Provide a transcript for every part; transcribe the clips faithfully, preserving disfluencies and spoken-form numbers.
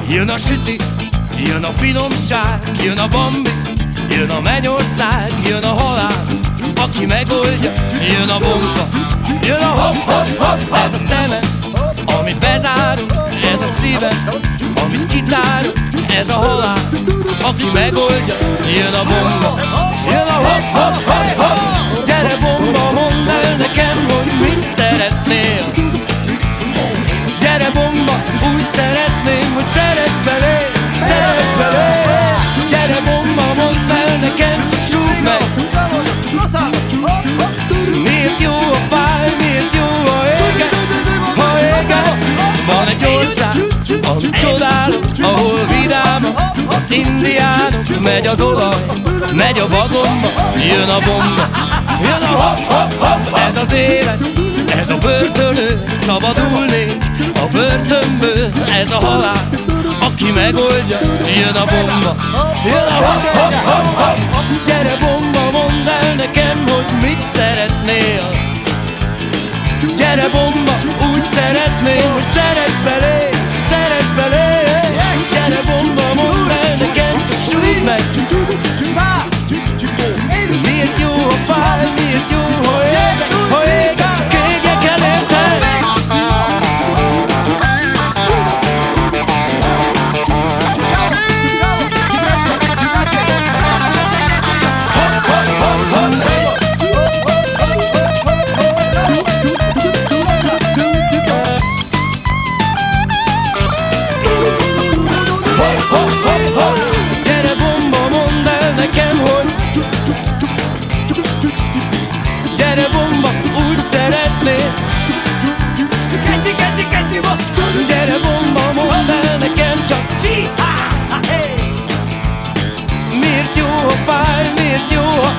Jön a süti, jön a finomság, jön a Bambi, jön a mennyország, jön a halál, aki megoldja, jön a bomba, jön a hopp-hopp-hopp. Ez a szeme, amit bezárunk, ez a szívem, amit kitárunk, ez a halál, aki megoldja, jön a bomba, jön a hopp-hopp-hopp-hopp. Gyere bomba, mondd el nekem, hogy mit szeretnél. Gyere bomba, úgy szeretném, hogy szeress belé, szeress belé. Gyere bomba, mondd el nekem, csak súgd meg. Miért jó a fáj, miért jó a éget, ha éget. Van egy ország, amit csodálok, ahol vidámak az indiánok. Megy az olaj, megy a vagomba, jön a bomba, jön a hopp-hopp-hopp. Ez az élet, ez a börtönő, szabadulnék a börtönből. Ez a halál, aki megoldja, jön a bomba, jön a hopp-hopp-hopp-hopp. Gyere bomba, mondd el nekem, hogy mit szeretnél. Gyere bomba, úgy szeretném, hogy szeress belé, szeress belé. Gyere bomba, mondd el nekem, csak súgd meg. Miért jó a fáj, miért jó, ha égek, ha égek, csak égjek el érted. Gyere bomba, mondd el nekem, hogy gyere bomba, úgy szeretnél. Gyere bomba, mondd el nekem csak. Miért jó a fáj, miért jó a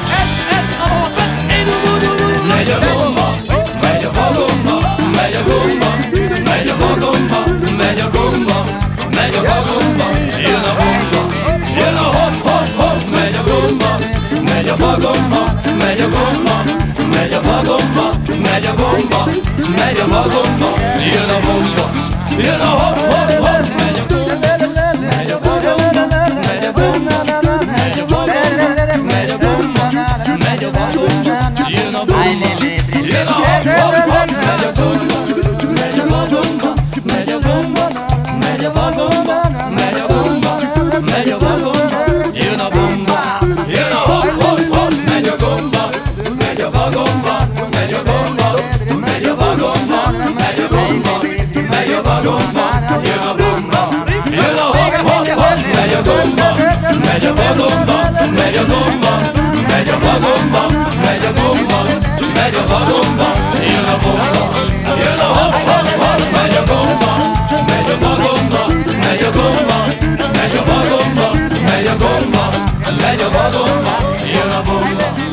megy a gomba, megy a vagomba, megy a gomba, megy a vagomba, megy a gomba, megy a vagomba, jön a bomba, jön a hopp-hopp-hopp. Megy a gomba, megy a vagomba, megy a gomba, megy a vagomba, megy a gomba, megy a vagomba, jön a bomba, jön a hopp-hopp-hopp. Megy a gomba, megy a vagomba, megy a gomba, megy a vagomba, megy a gomba, megy a vagomba, jön a bomba, jön a hopp-hopp-hopp. Megy a gomba, megy a vagomba, megy a gomba, megy a vagomba, megy a gomba, megy a vagomba, jön a bomba, jön a hopp-hopp-hopp. Megy a gomba, megy a vagomba, megy a gomba, megy a vagomba, megy a gomba, megy a vagomba, jön a bomba, jön a hopp-hopp-hopp. Megy a gomba, megy a vagomba, megy a gomba, megy a vagomba, megy a gomba, megy a vagomba, jön a bomba, jön a hopp-hopp-hopp. Megy a gomba, megy a vagomba, megy a gomba, megy a vagomba, megy a gomba, megy a vagomba, jön a bomba.